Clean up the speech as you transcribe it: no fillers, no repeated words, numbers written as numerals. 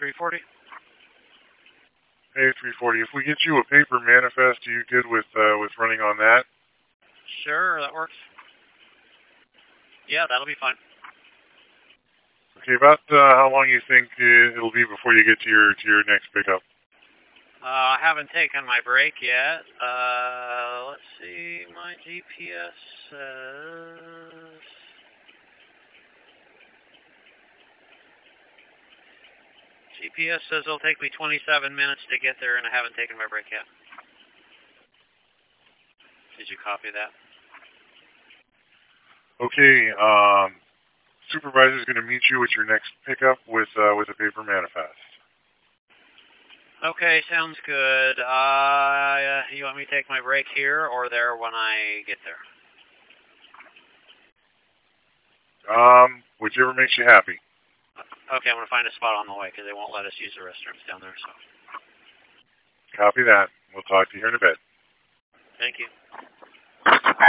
340. Hey, 340. If we get you a paper manifest, are you good with running on that? Sure, that works. Yeah, that'll be fine. Okay, about how long you think it'll be before you get to your next pickup? I haven't taken my break yet. Let's see, my GPS says... GPS says it'll take me 27 minutes to get there, and I haven't taken my break yet. Did you copy that? Okay, supervisor's going to meet you at your next pickup with a paper manifest. Okay, sounds good. You want me to take my break here or there when I get there? Whichever makes you happy. Okay, I'm going to find a spot on the way because they won't let us use the restrooms down there. So. Copy that. We'll talk to you here in a bit. Thank you.